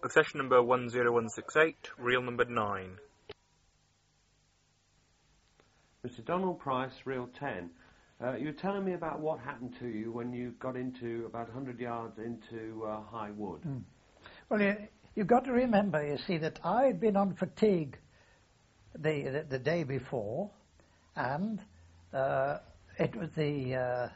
Succession number 10168, reel number 9. Mr. Donald Price, reel 10. You were telling me about what happened to you when you got into about 100 yards into high wood. Well, you've got to remember, you see, that I'd been on fatigue the day before, and it was the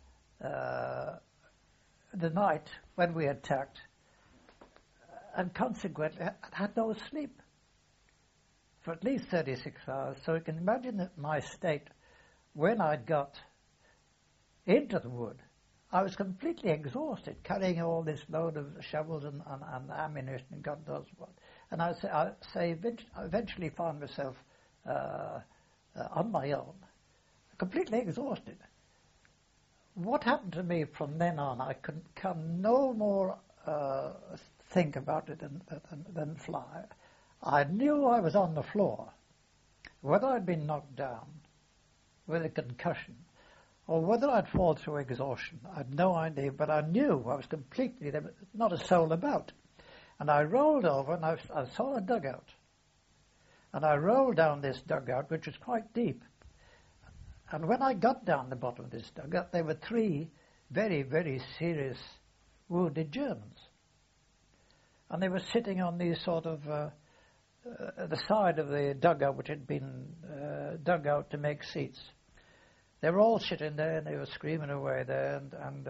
night when we attacked, and consequently I had no sleep for at least 36 hours. So you can imagine that my state when I'd got into the wood. I was completely exhausted, carrying all this load of shovels and ammunition and God knows what. And I eventually found myself on my own, completely exhausted. What happened to me from then on, I can no more think about it than fly. I knew I was on the floor. Whether I'd been knocked down with a concussion or whether I'd fallen through exhaustion, I had no idea, but I knew I was completely, there was not a soul about. And I rolled over and I saw a dugout. And I rolled down this dugout, which was quite deep. And when I got down the bottom of this dugout, there were 3 very, very serious wounded Germans. And they were sitting on these sort of, the side of the dugout, which had been dug out to make seats. They were all sitting there and they were screaming away there, and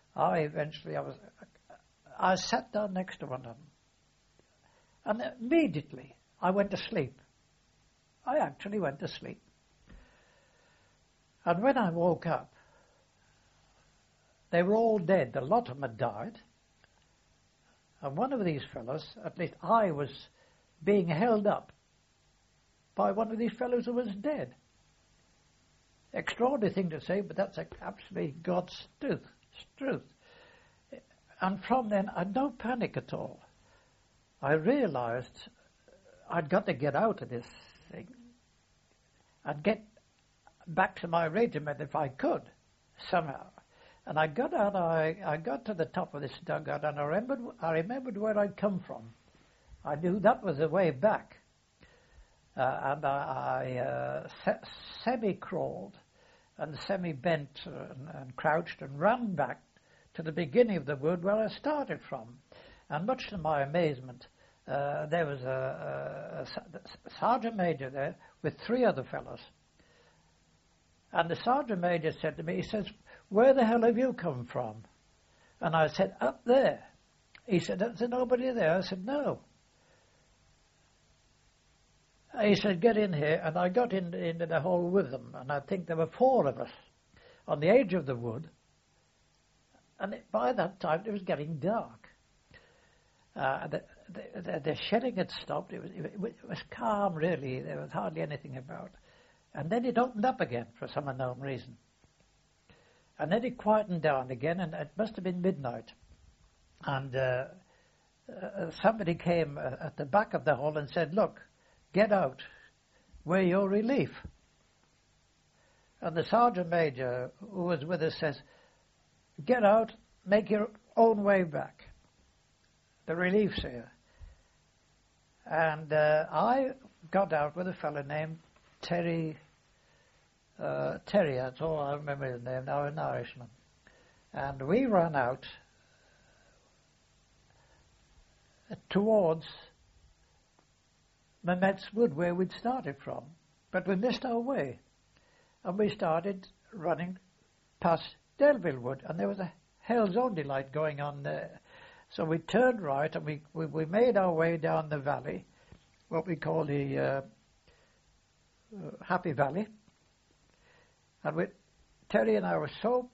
I sat down next to one of them. And immediately I went to sleep. I actually went to sleep. And when I woke up, they were all dead. A lot of them had died. And one of these fellows, at least I was being held up by one of these fellows who was dead. Extraordinary thing to say, but that's absolutely God's truth. And from then, I had no panic at all. I realized I'd got to get out of this thing. I'd get back to my regiment if I could, somehow. And I got out, I got to the top of this dugout, and I remembered where I'd come from. I knew that was the way back. And I semi-crawled and semi-bent and crouched and ran back to the beginning of the wood where I started from. And much to my amazement, there was a sergeant major there with 3 other fellows. And the sergeant major said to me, he says, "Where the hell have you come from?" And I said, "Up there." He said, "Is there nobody there?" I said, "No." He said, "Get in here," and I got into the hole with them, and I think there were 4 of us on the edge of the wood, and by that time it was getting dark. The shelling had stopped. It was calm, really. There was hardly anything about. And then it opened up again for some unknown reason. And then it quietened down again, and it must have been midnight. And somebody came at the back of the hole and said, "Look, get out. We're your relief." And the sergeant major who was with us says, "Get out, make your own way back. The relief's here." And I got out with a fellow named Terry, that's all I remember his name now, an Irishman. And we ran out towards Mametz Wood, where we'd started from. But we missed our way. And we started running past Delville Wood, and there was a Hell's Only light going on there. So we turned right, and we made our way down the valley, what we call the Happy Valley. And Terry and I were so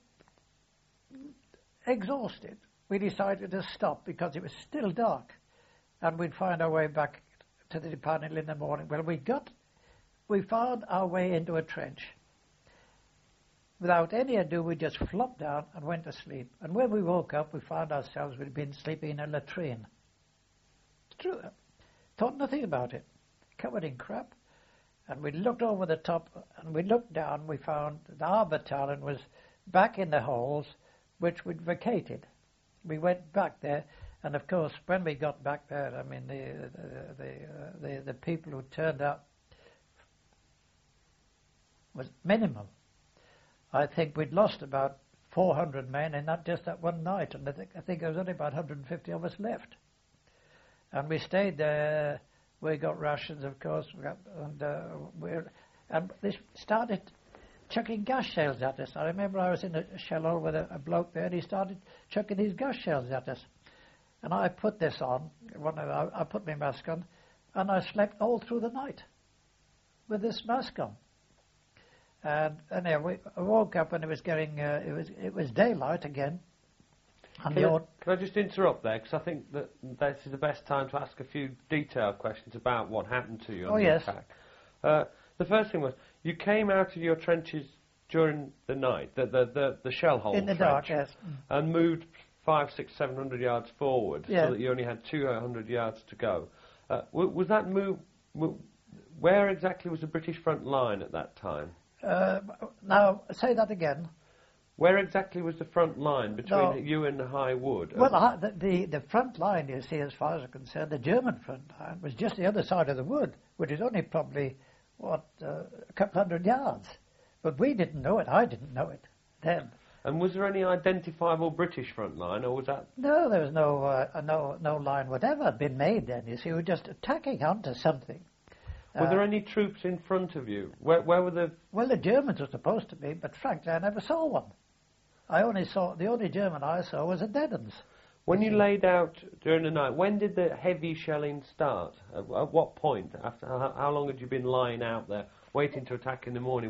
exhausted, we decided to stop because it was still dark, and we'd find our way back to the department in the morning. Well, we found our way into a trench. Without any ado, we just flopped down and went to sleep. And when we woke up, we found ourselves we'd been sleeping in a latrine. It's true. Thought nothing about it. Covered in crap. And we looked over the top, and we looked down, we found that our battalion was back in the holes which we'd vacated. We went back there, And of course, when we got back there, I mean, the people who turned up was minimal. I think we'd lost about 400 men in just that one night, and I think there was only about 150 of us left. And we stayed there. We got rations, of course, and they started chucking gas shells at us. I remember I was in a shell hole with a bloke there, and he started chucking these gas shells at us. And I put this on, I put my mask on, and I slept all through the night with this mask on. And anyway, I woke up when it was getting, it was daylight again. Can I just interrupt there, because I think that this is the best time to ask a few detailed questions about what happened to you on the attack. The first thing was, you came out of your trenches during the night, the shell hole in the trench, dark, yes, and moved 500, 600, 700 yards forward, so that you only had 200 yards to go. Was that move? Where exactly was the British front line at that time? Now, say that again. Where exactly was the front line between you and the High Wood? Well, the front line, you see, as far as I'm concerned, the German front line was just the other side of the wood, which is only probably, a couple hundred yards. But we didn't know it. I didn't know it then. And was there any identifiable British front line, or was that... No, there was no line whatever had been made then. You see, we were just attacking onto something. Were there any troops in front of you? Where were the... Well, the Germans were supposed to be, but frankly, I never saw one. The only German I saw was a Dedens. When you laid out during the night, when did the heavy shelling start? At what point? After how long had you been lying out there, waiting to attack in the morning?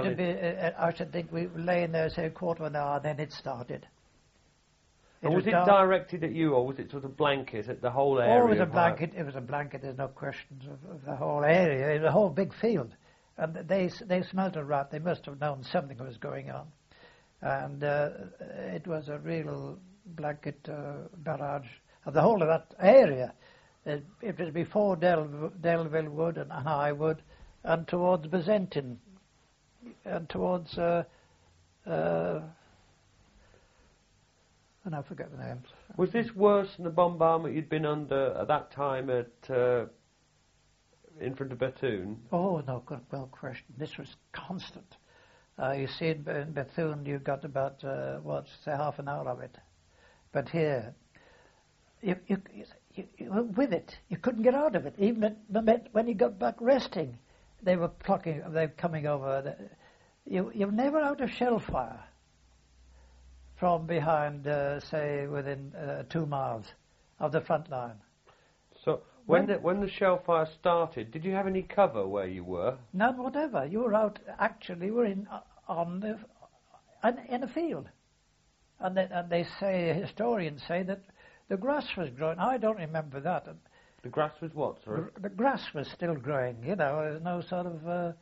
I should think we were laying there, say, a quarter of an hour, then it started. Was it directed at you, or was it sort of blanket at the whole area? Oh, it was a blanket. It was a blanket. There's no questions of the whole area. It was a whole big field, and they smelt a rat. They must have known something was going on, and it was a real blanket barrage of the whole of that area. It was before Delville Wood and High Wood, and towards Bezentin, and towards. And I forget the names. Was this worse than the bombardment you'd been under at that time at in front of Bethune? Oh, no, well question. This was constant. You see, in Bethune, you got about, say half an hour of it. But here, you were with it. You couldn't get out of it. Even when you got back resting, they were coming over. You were never out of shell fire. From behind, say, within 2 miles of the front line. So when the shell fire started, did you have any cover where you were? None whatever. You were out. Actually, you were in a field, and historians say that the grass was growing. I don't remember that. The grass was what? Sorry. The grass was still growing. You know, there was no sort of.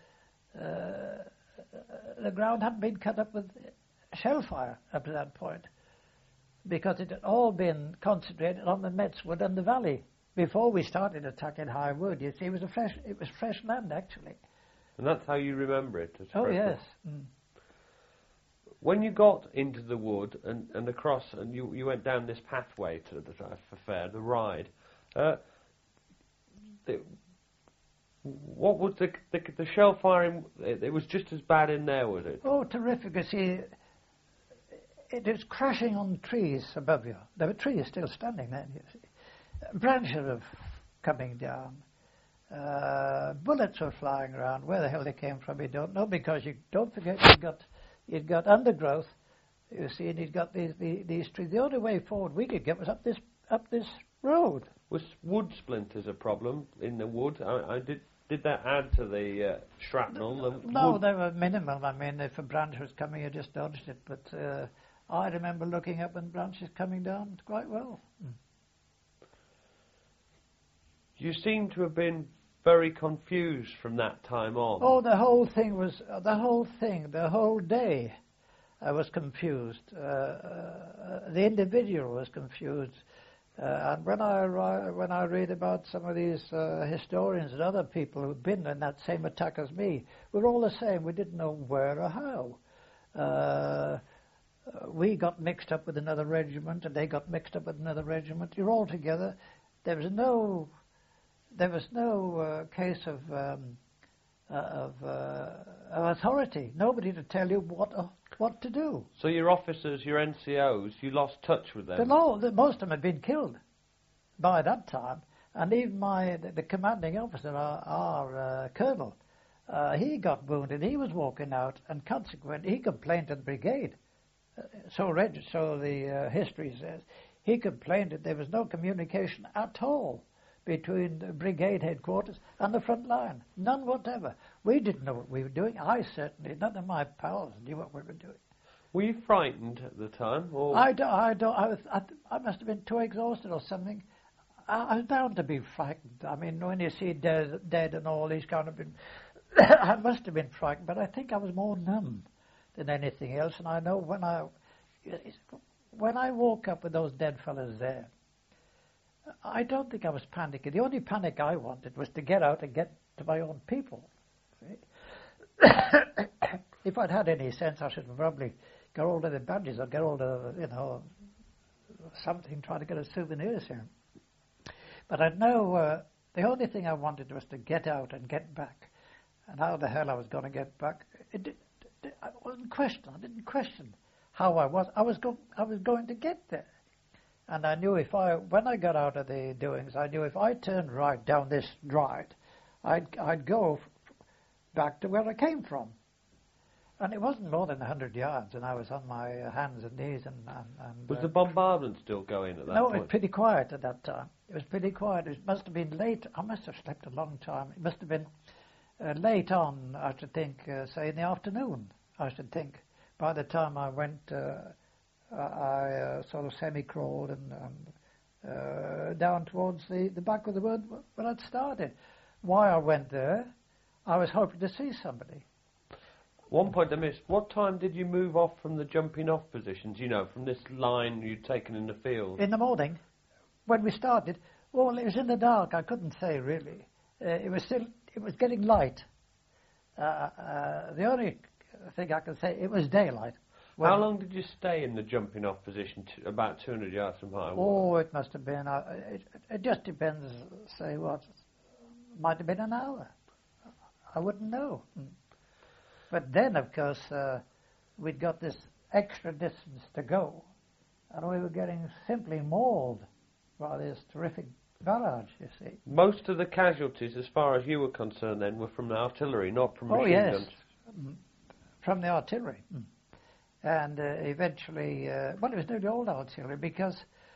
The ground hadn't been cut up with shell fire up to that point, because it had all been concentrated on the Metzwood and the valley before we started attacking High Wood. You see, it was fresh land actually. And that's how you remember it. Oh yes. Mm. When you got into the wood and across, and you went down this pathway to the ride. What was the shell firing? It was just as bad in there, was it? Oh, terrific! You see. It was crashing on trees above you. There were trees still standing then, you see. Branches were coming down. Bullets were flying around. Where the hell they came from, you don't know, because you don't forget you'd got undergrowth, you see, and you'd got these trees. The only way forward we could get was up this road. Was wood splinters a problem in the wood? Did that add to the shrapnel? No, they were minimal. I mean, if a branch was coming, you just dodged it, but... I remember looking up and branches coming down quite well. Mm. You seem to have been very confused from that time on. Oh, the whole day I was confused. The individual was confused. And when I read about some of these historians and other people who'd been in that same attack as me, we're all the same. We didn't know where or how. we got mixed up with another regiment, and they got mixed up with another regiment. You're all together. There was no case of authority. Nobody to tell you what to do. So your officers, your NCOs, you lost touch with them? Most of them had been killed by that time. And even the commanding officer, our colonel, he got wounded. He was walking out, and consequently, he complained to the brigade. So the history says. He complained that there was no communication at all between the brigade headquarters and the front line. None whatever. We didn't know what we were doing. I certainly, none of my pals knew what we were doing. Were you frightened at the time? Or? I must have been too exhausted or something. I was bound to be frightened. I mean, when you see dead and all these kind of things, I must have been frightened, but I think I was more numb than anything else. And I know when I woke up with those dead fellas there, I don't think I was panicking. The only panic I wanted was to get out and get to my own people. If I'd had any sense, I should have probably got hold of the badges or get hold of, something, trying to get a souvenirs here. But I know the only thing I wanted was to get out and get back. And how the hell I was going to get back, I wasn't questioned. I didn't question how I was. I was going to get there. And I knew when I got out of the doings, I knew if I turned right down this drive, I'd go back to where I came from. And it wasn't more than 100 yards, and I was on my hands and knees. And was the bombardment still going at that point? No, it was pretty quiet at that time. It was pretty quiet. It must have been late. I must have slept a long time. It must have been late on, I should think, say in the afternoon, I should think. By the time I went, I sort of semi-crawled and down towards the back of the wood where I'd started. Why I went there, I was hoping to see somebody. One point I missed. What time did you move off from the jumping off positions, from this line you'd taken in the field? In the morning, when we started. Well, it was in the dark. I couldn't say, really. It was getting light. The only thing I can say, it was daylight. How long did you stay in the jumping off position, about 200 yards from high water? Oh, it must have been, it just depends, say what, might have been an hour. I wouldn't know. But then, of course, we'd got this extra distance to go, and we were getting simply mauled by this terrific barrage, you see. Most of the casualties, as far as you were concerned then, were from the artillery, not from machine guns? Oh, yes, from the artillery. And eventually, it was nearly all artillery, because...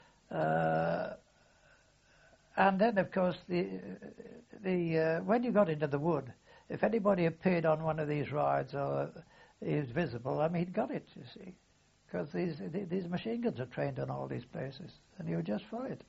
and then, of course, when you got into the wood, if anybody appeared on one of these rides or he was visible, he'd got it, you see. Because these machine guns are trained on all these places, and you were just for it.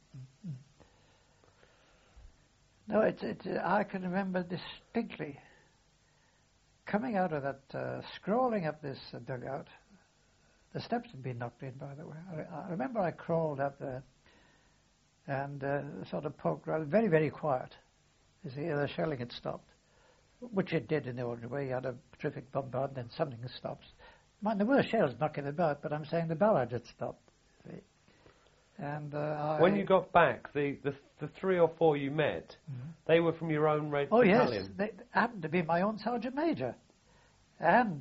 No, I can remember distinctly coming out of that, scrolling up this dugout. The steps had been knocked in, by the way. I remember I crawled up there and sort of poked around, very, very quiet. You see, the shelling had stopped, which it did in the ordinary way. You had a terrific bombardment, then something stops. There were shells knocking about, but I'm saying the barrage had stopped. See? And when you got back, the 3 or 4 you met, they were from your own red battalion? Yes, they happened to be my own sergeant major. And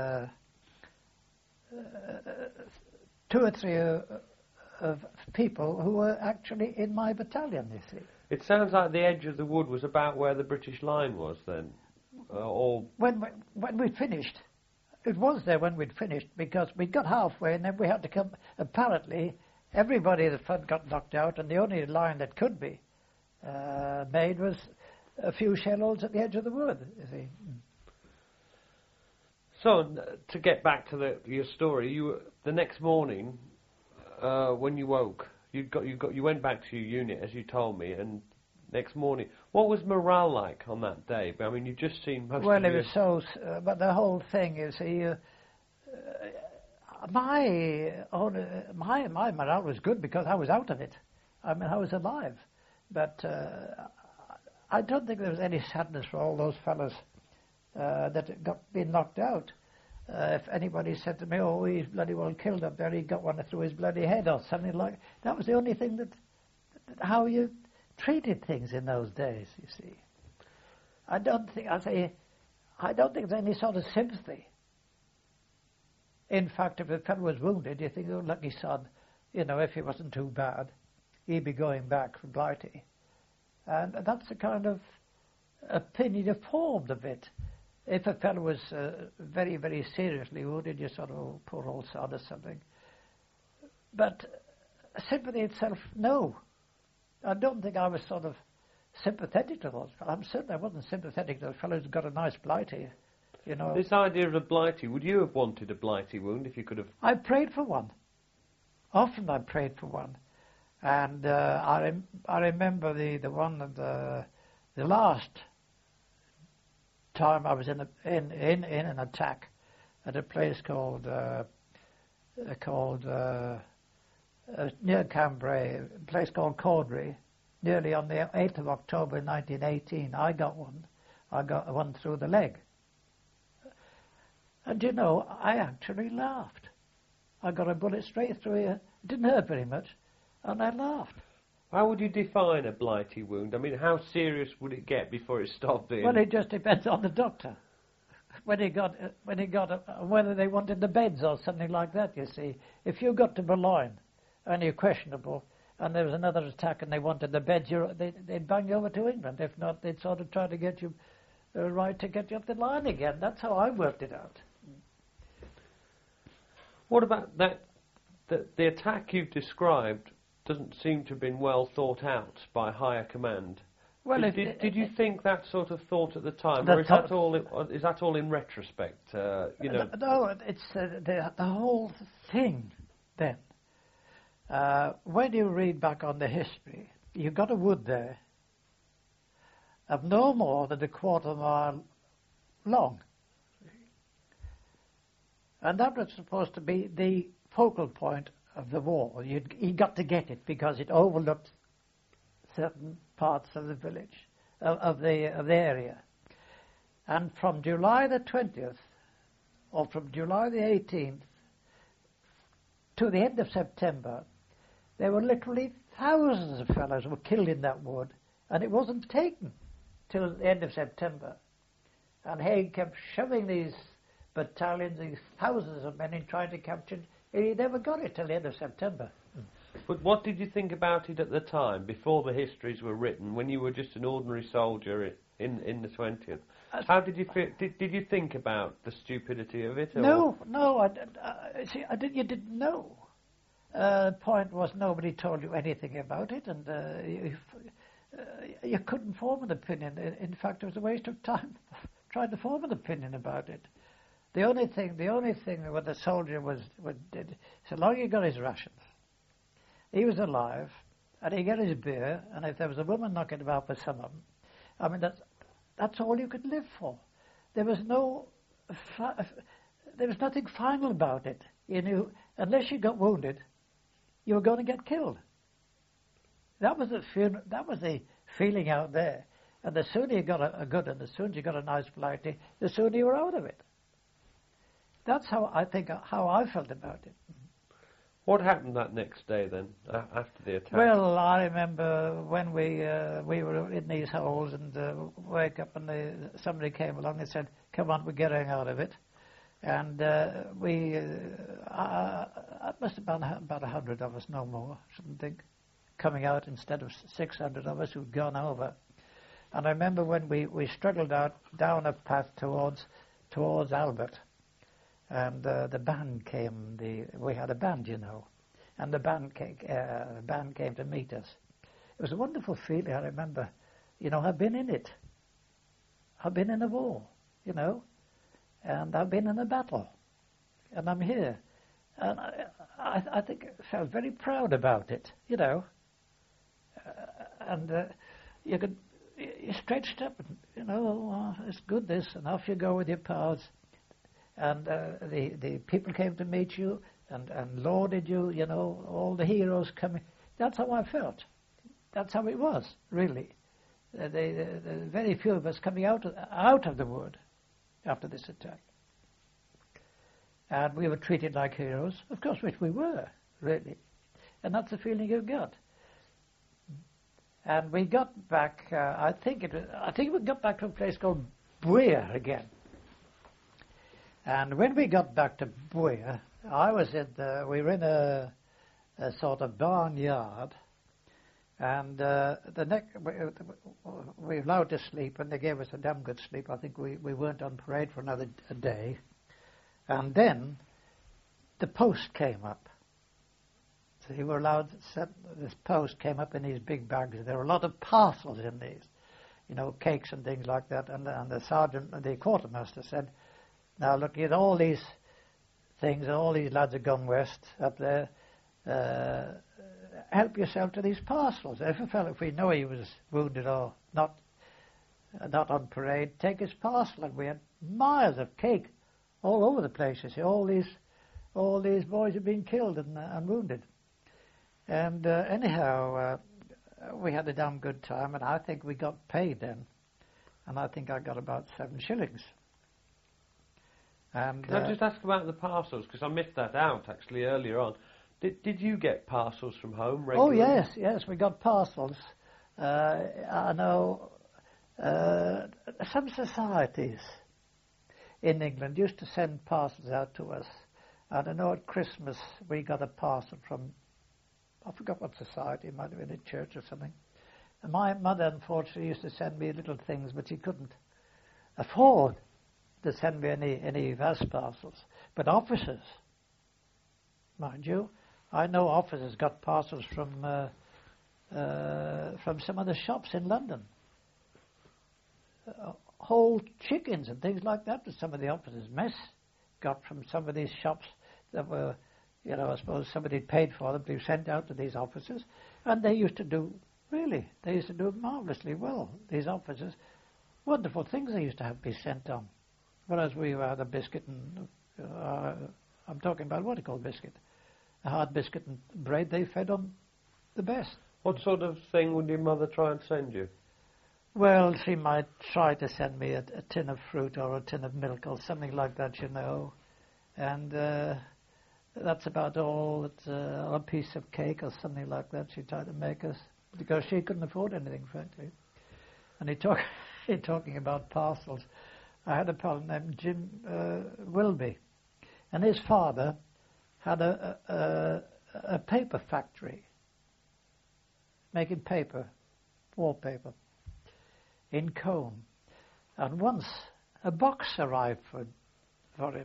2 or 3 of people who were actually in my battalion, you see. It sounds like the edge of the wood was about where the British line was then. When we'd finished, it was there when we'd finished, because we'd got halfway and then we had to come. Apparently, everybody at the front got knocked out, and the only line that could be made was a few shell holes at the edge of the wood, you see. So, to get back to your story, the next morning, when you woke, you went back to your unit, as you told me, and next morning, what was morale like on that day? You've just seen most Well, it was so... but the whole thing is, my morale was good because I was out of it. I was alive. But I don't think there was any sadness for all those fellas that been knocked out. if anybody said to me, oh, he's bloody well killed up there, he got one through his bloody head or something like that. Was the only thing that how you treated things in those days, you see. I don't think there's any sort of sympathy. In fact, if a fellow was wounded, you think, oh, lucky son, if he wasn't too bad, he'd be going back from Blighty. And that's the kind of opinion you formed of it. If a fellow was very, very seriously wounded, you sort of, oh, poor old son or something. But sympathy itself, no. I don't think I was sort of sympathetic to those fellows. I'm certain I wasn't sympathetic to those fellows who got a nice Blighty, This idea of a Blighty, would you have wanted a Blighty wound if you could have? I prayed for one. Often I prayed for one. And I remember the one of the last time I was in an attack at a place called near Cambrai, a place called Caudry, nearly on the 8th of October 1918. I got one through the leg. And I actually laughed. I got a bullet straight through here. It didn't hurt very much, and I laughed. How would you define a Blighty wound? I mean, how serious would it get before it stopped being? Well, it just depends on the doctor. Whether they wanted the beds or something like that, you see. If you got to Boulogne and you're questionable, and there was another attack and they wanted the beds, they'd bang you over to England. If not, they'd sort of try to get you to get you up the line again. That's how I worked it out. What about that? The attack you've described doesn't seem to have been well thought out by higher command. Well, did you think that sort of thought at the time, or is that all in retrospect? No, it's the whole thing. Then, when you read back on the history, you got a wood there of no more than a quarter mile long, and that was supposed to be the focal point of the war. You got to get it because it overlooked certain parts of the village, of the area. And from July the 20th, or from July the 18th, to the end of September, there were literally thousands of fellows who were killed in that wood, and it wasn't taken till the end of September. And Haig kept shoving these battalions, these thousands of men in trying to capture it. He never got it till the end of September. But what did you think about it at the time, before the histories were written, when you were just an ordinary soldier in the 20th? How did you feel? Did you think about the stupidity of it? No, you didn't know. The point was nobody told you anything about it, and you couldn't form an opinion. In fact, it was a waste of time trying to form an opinion about it. The only thing what the soldier did, so long he got his rations, he was alive, and he got his beer, and if there was a woman knocking about for some of them, I mean, that's all you could live for. There was nothing final about it. You knew, unless you got wounded, you were going to get killed. That was the feeling out there. And the sooner you got a good one, the sooner you got a nice Blighty, the sooner you were out of it. That's how I felt about it. What happened that next day then, after the attack? Well, I remember when we were in these holes and wake up and somebody came along and said, "Come on, we're getting out of it." And it must have been about 100 of us, no more, I shouldn't think, coming out instead of 600 of us who'd gone over. And I remember when we struggled down a path towards Albert. And the band came. We had a band, and the band came to meet us. It was a wonderful feeling. I remember, I've been in it. I've been in a war, and I've been in a battle, and I'm here, and I think I felt very proud about it, and you stretched up, it's good this, and off you go with your pals. And the people came to meet you and lauded you, all the heroes coming. That's how I felt. That's how it was, really. The very few of us coming out of the wood after this attack. And we were treated like heroes, of course, which we were, really. And that's the feeling you got. And we got back, I think we got back to a place called Buea again. And when we got back to Buea, we were in a sort of barnyard, and we were allowed to sleep, and they gave us a damn good sleep. I think we weren't on parade for another day. And then the post came up. So you were allowed, this post came up in these big bags. There were a lot of parcels in these, cakes and things like that. And the sergeant, the quartermaster said, now look, you know, all these things, and all these lads have gone west up there. Help yourself to these parcels. If we know he was wounded or not on parade, take his parcel. And we had miles of cake all over the place. You see, all these boys had been killed and wounded. And anyhow, we had a damn good time, and I think we got paid then. And I think I got about 7 shillings. And can I just ask about the parcels, because I missed that out actually earlier on. Did you get parcels from home regularly? Oh yes, we got parcels. I know some societies in England used to send parcels out to us. And I know at Christmas we got a parcel from, I forgot what society, it might have been a church or something. And my mother, unfortunately, used to send me little things, but she couldn't afford to send me any vast parcels. But officers, mind you, I know officers got parcels from some of the shops in London. Whole chickens and things like that some of the officers' mess got from some of these shops that were, I suppose somebody paid for them to be sent out to these officers. And they used to do marvellously well, these officers. Wonderful things they used to have be sent on. Whereas we had a biscuit and, I'm talking about what you call biscuit. A hard biscuit and bread they fed on the best. What sort of thing would your mother try and send you? Well, she might try to send me a tin of fruit or a tin of milk or something like that, And that's about all. It's a piece of cake or something like that she tried to make us, because she couldn't afford anything, frankly. And he talking about parcels. I had a pal named Jim Wilby, and his father had a paper factory, making paper, wallpaper, in Combe. And once a box arrived for him.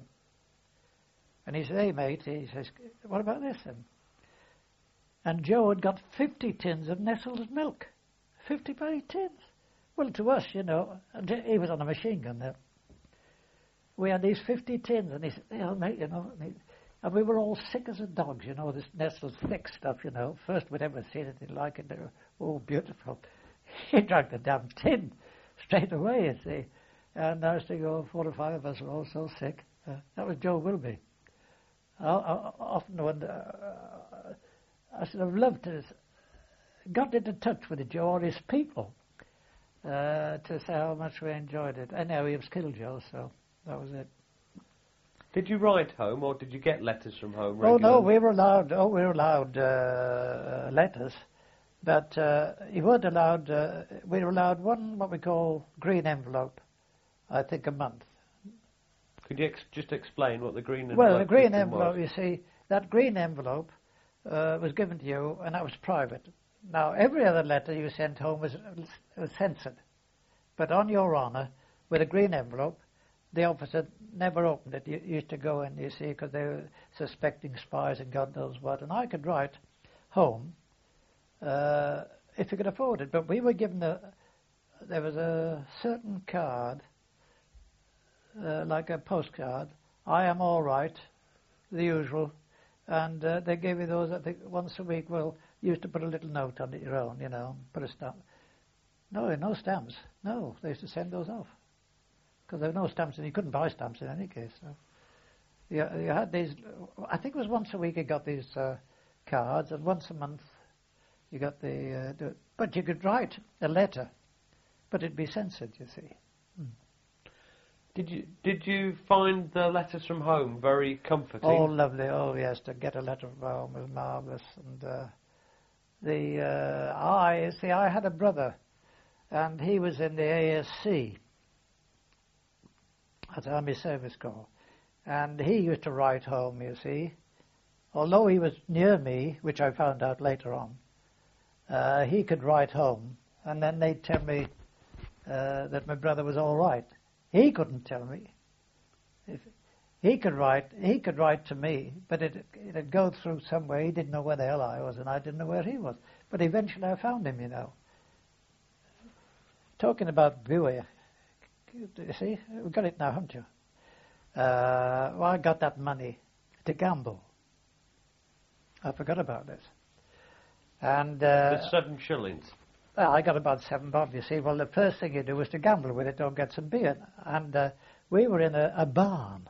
And he said, hey mate, he says, what about this then? And Joe had got 50 tins of Nestle's milk. 50 bloody tins. Well, to us, and he was on a machine gun there. We had these 50 tins, and he said, mate, and we were all sick as a dogs, this Nestle's thick stuff, First we'd ever seen anything like it. They were all beautiful. He drank the damn tin straight away, you see. And I was thinking, 4 or 5 of us were all so sick. That was Joe Wilby. I often wonder, I should have loved to got into touch with Joe or his people to say how much we enjoyed it. Anyhow, he was killed, Joe, so that was it. Did you write home, or did you get letters from home regularly? Oh no, we were allowed letters, but you weren't allowed. We were allowed one what we call green envelope, I think, a month. Could you just explain what the green envelope? Well, the green envelope, you see, that green envelope was given to you, and that was private. Now, every other letter you sent home was censored, but on your honour, with a green envelope, the officer never opened it. You used to go in, you see, because they were suspecting spies and God knows what. And I could write home if you could afford it. But we were given there was a certain card, like a postcard. I am all right, the usual. And they gave you those, I think, once a week. Well, you used to put a little note on it your own, put a stamp. No stamps. No, they used to send those off. Because there were no stamps, and you couldn't buy stamps in any case. So you had these, I think it was once a week you got these cards, and once a month you got but you could write a letter, but it'd be censored, you see. Did you find the letters from home very comforting? Oh, lovely. Oh, yes, to get a letter from home was marvellous. And I had a brother, and he was in the ASC, that's Army Service Corps, and he used to write home, you see. Although he was near me, which I found out later on, he could write home, and then they'd tell me that my brother was all right. He couldn't tell me. If he could write to me, but it'd go through somewhere. He didn't know where the hell I was, and I didn't know where he was. But eventually I found him, you know. Talking about Buer, you see, we've got it now, haven't you? Well, I got that money to gamble. I forgot about this. And the 7 shillings. Well, I got about 7 bob, you see. Well, the first thing you do is to gamble with it or get some beer. And we were in a barn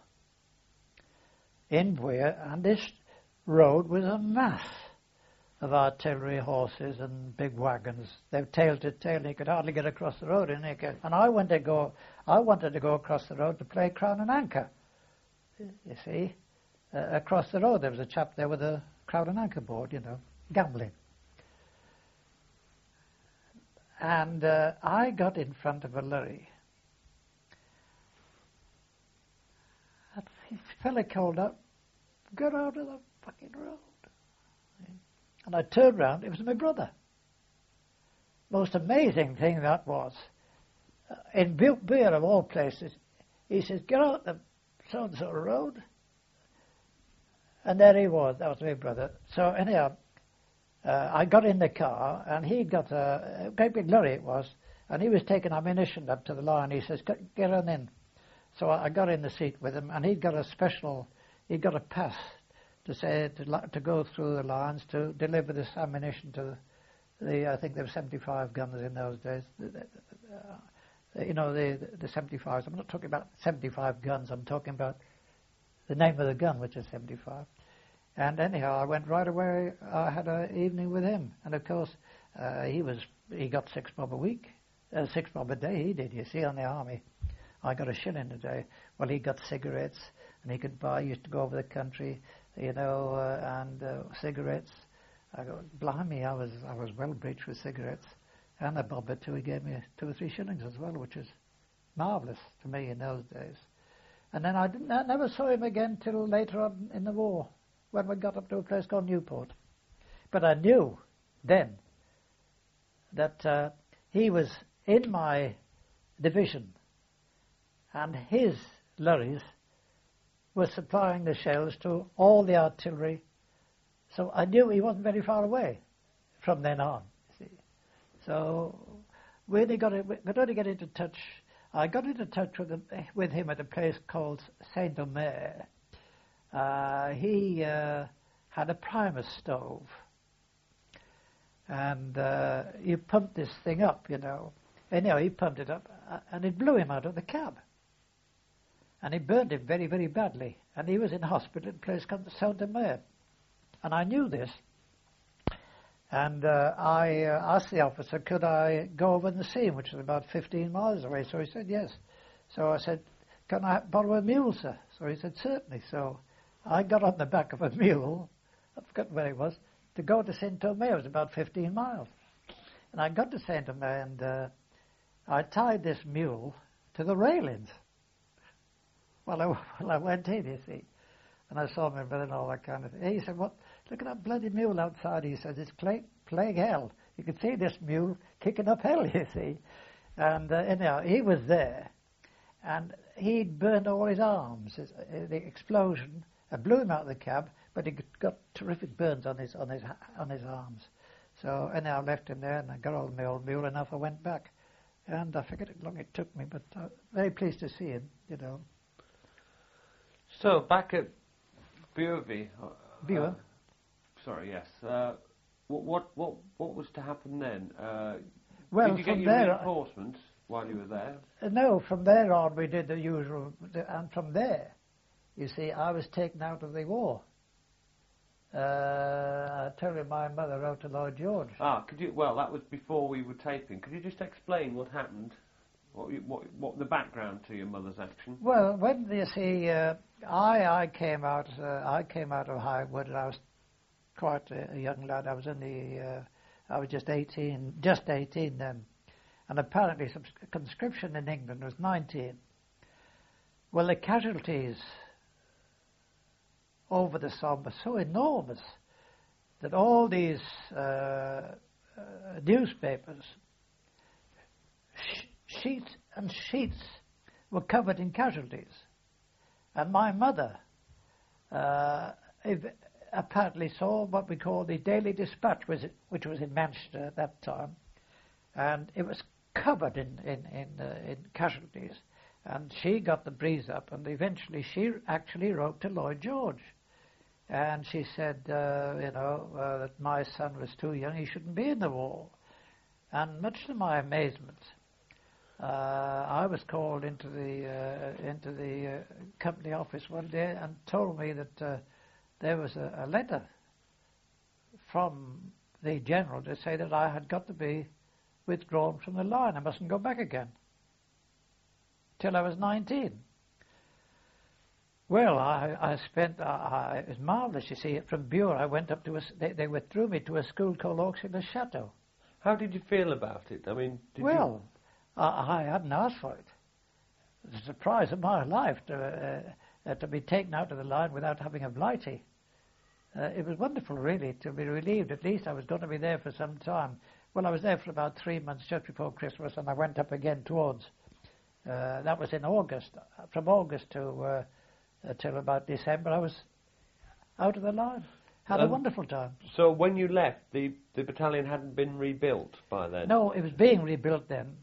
in Buer, and this road was a mass of artillery horses and big wagons. They were tail to tail, and you could hardly get across the road. And I wanted to go across the road to play Crown and Anchor. You see, across the road there was a chap there with a Crown and Anchor board, you know, gambling. And I got in front of a lorry. That fella called up, "Get out of the fucking road." And I turned round, it was my brother. Most amazing thing that was. In Buer of all places, he says, "Get out the so-and-so road." And there he was, that was my brother. So anyhow, I got in the car, and he got a great big lorry it was, and he was taking ammunition up to the line. He says, "Get on in." So I got in the seat with him, and he'd got a pass to say to go through the lines to deliver this ammunition to I think there were 75 guns in those days. You know, the 75s. I'm not talking about 75 guns. I'm talking about the name of the gun, which is 75. And anyhow, I went right away. I had an evening with him, and of course, he got 6 bob a week, 6 bob a day. He did, you see, on the army. I got a shilling a day. Well, he got cigarettes, and he could buy. He used to go over the country, you know, and cigarettes. I go, blimey, I was well breeched with cigarettes, and a bob or two. He gave me 2 or 3 shillings as well, which is marvellous to me in those days. And then I never saw him again till later on in the war, when we got up to a place called Newport. But I knew then that he was in my division, and his lorries were supplying the shells to all the artillery. So I knew he wasn't very far away from then on. See. So we could only get into touch. I got into touch with him at a place called Saint-Omer. He had a Primus stove, and you pumped this thing up, you know. Anyhow, he pumped it up, and it blew him out of the cab. And it burned him very, very badly. And he was in hospital in a place called Saint-Omer. And I knew this. And I asked the officer, could I go over and see him, which was about 15 miles away. So he said, yes. So I said, can I borrow a mule, sir? So he said, certainly. So I got on the back of a mule, I forgot where it was, to go to Saint-Omer. It was about 15 miles. And I got to Saint-Omer, and I tied this mule to the railings. Well, I went in, you see, and I saw my brother and all that kind of thing. He said, "What? Look at that bloody mule outside." He said, "It's plague hell. You can see this mule kicking up hell, you see." And anyhow, he was there, and he'd burned all his arms. The explosion blew him out of the cab, but he got terrific burns on his arms. So anyhow, I left him there, and I got hold of my old mule, and off I went back. And I forget how long it took me, but very pleased to see him, you know. So back at Buer. Sorry, yes. What was to happen then? Well, did you get your reinforcements while you were there? No, from there on we did the usual, and from there, you see, I was taken out of the war. I tell you, my mother wrote to Lloyd George. Well, that was before we were taping. Could you just explain what happened What the background to your mother's action? Well, when you see, I came out of Highwood, and I was quite a young lad. I was I was just 18 then, and apparently conscription in England was 19. Well, the casualties over the Somme were so enormous that all these newspapers, sheets and sheets, were covered in casualties. And my mother apparently saw what we call the Daily Dispatch, which was in Manchester at that time, and it was covered in casualties. And she got the breeze up, and eventually she actually wrote to Lloyd George. And she said, that my son was too young, he shouldn't be in the war. And much to my amazement, I was called into the company office one day and told me that there was a letter from the general to say that I had got to be withdrawn from the line. I mustn't go back again till I was 19. Well, I spent, it was marvellous, you see. From Bure, I went up to they withdrew me to a school called Auxey-le-Château. How did you feel about it? I mean, I hadn't asked for it. It was a surprise of my life to be taken out of the line without having a blighty. It was wonderful, really, to be relieved. At least I was going to be there for some time. Well, I was there for about 3 months just before Christmas, and I went up again towards. That was in August. From August to till about December, I was out of the line. Had a wonderful time. So when you left, the battalion hadn't been rebuilt by then? No, it was being rebuilt then.